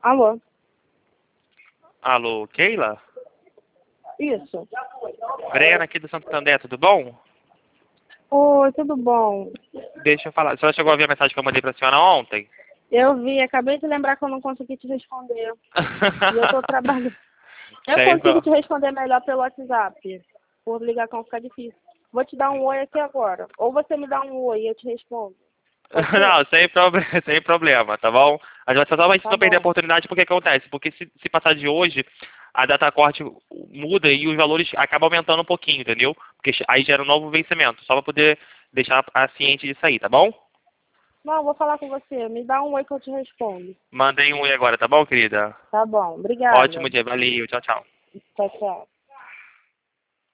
Alô? Alô, Keila? Isso. Brena aqui do Santander, tudo bom? Oi, tudo bom? Deixa eu falar. A senhora chegou a ver a mensagem que eu mandei pra senhora ontem? Eu vi, acabei de lembrar que eu não consegui te responder. E eu tô trabalhando. Eu Sem consigo pro- te responder melhor pelo WhatsApp. Por ligação fica difícil. Vou te dar um oi aqui agora. Ou você me dá um oi e eu te respondo. Pode ser? Não, sem problema, tá bom? A gente vai só Tá não perder a bom. oportunidade porque acontece. Porque se passar de hoje, a data corte muda e os valores acabam aumentando um pouquinho, entendeu? Porque aí gera um novo vencimento, só pra poder deixar a ciente disso aí, tá bom? Não, eu vou falar com você. Me dá um oi que eu te respondo. Mandei um oi agora, tá bom, querida? Tá bom. Obrigada. Ótimo dia, valeu, tchau, tchau. Tchau, tchau.